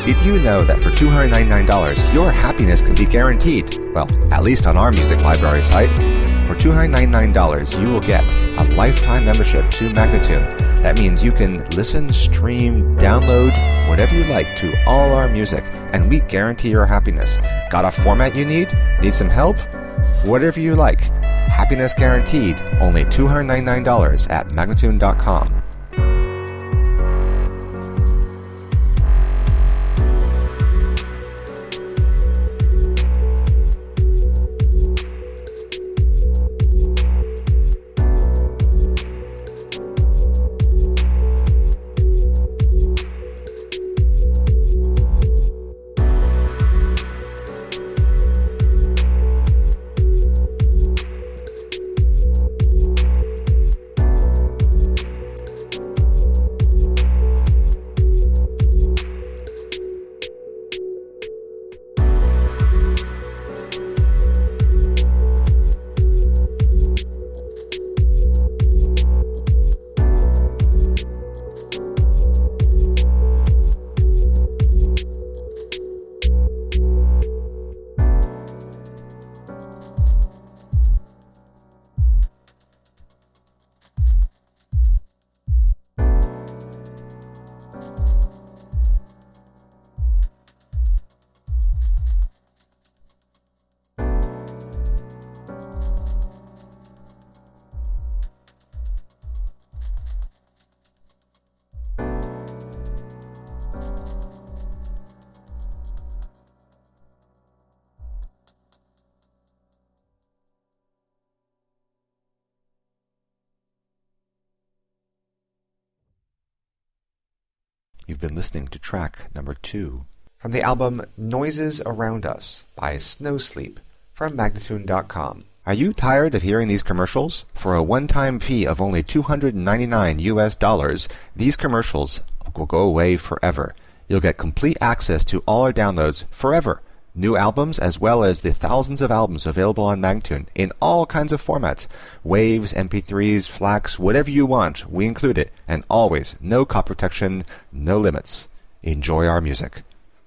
Did you know that for $299, your happiness can be guaranteed? Well, at least on our music library site. For $299, you will get a lifetime membership to Magnatune. That means you can listen, stream, download, whatever you like to all our music, and we guarantee your happiness. Got a format you need? Need some help? Whatever you like. Happiness guaranteed. Only $299 at Magnatune.com. You've been listening to track number 2 from the album Noises Around Us by Snowsleep from Magnatune.com. Are you tired of hearing these commercials? For a one-time fee of only $299, these commercials will go away forever. You'll get complete access to all our downloads forever. New albums as well as the thousands of albums available on Magnatune in all kinds of formats. Waves, MP3s, FLACs, whatever you want, we include it. And always, no copy protection, no limits. Enjoy our music.